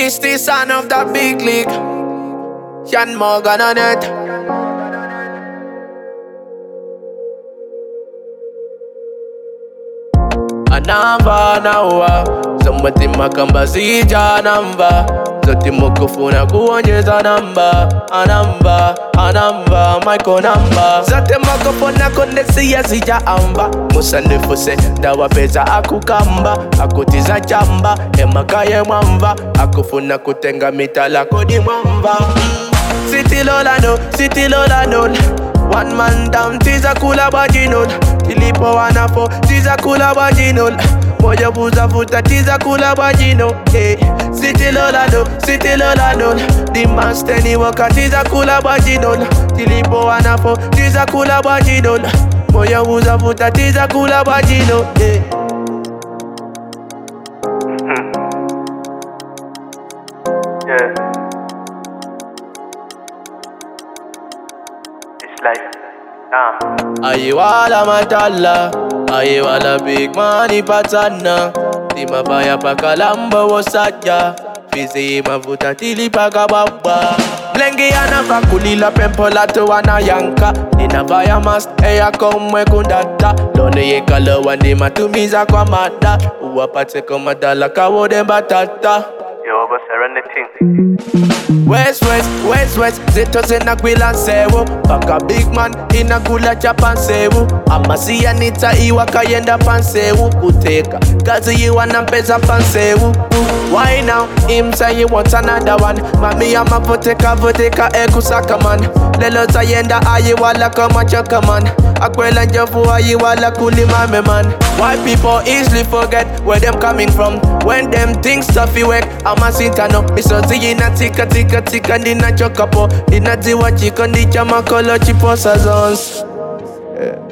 It's the son of the big league, Sean Morgan on it. Anamba nawa Zambati makamba sija namba Zoti mukufuna kuonyeza namba Anamba, maiko namba Zate makufuna kondesi ya sija amba Musanifuse dawa peza akukamba Akutiza chamba, emakaye mwamba Akufuna kutenga mitala kodi mwamba City Lola no One man down, tiza kula bajinol Tilipo wanafo, tiza kula bajinol Moja buza futa, tiza kula bajino City Lola no The man steady waka, tiza kula bajinol Tilipo wanafo, tiza kula bajinol Moja buza futa, tiza kula bajino Yeah. It's life. Ayiwala matala, ayiwala big money patana Tima baya pakalamba wasaja Fizi mafuta tili paka baba Blengi anava kulila pempo lato wana yanka Nina baya mas eya komwe kundata Lone ye kalo wandi matumiza kwa mada Uwapate komadala kawode batata Yo, go serenity. West, zito zina kwila nsewu Paka big man inakula chapa nsewu Amasia nita iwa kayenda pansewu Kuteka, kazi iwa na mpeza pansewu Why now, him say he wants another one Mami ama vodeka ekusaka man Lelo tayenda ayi wala kama choka man Akwela njofu ayi wala kulimame man Why people easily forget where them coming from When them things stuffy work, ama sintano Misozi ina tika Nina chokapo, nina ziwa chiko Ndicha makolo chipo sazons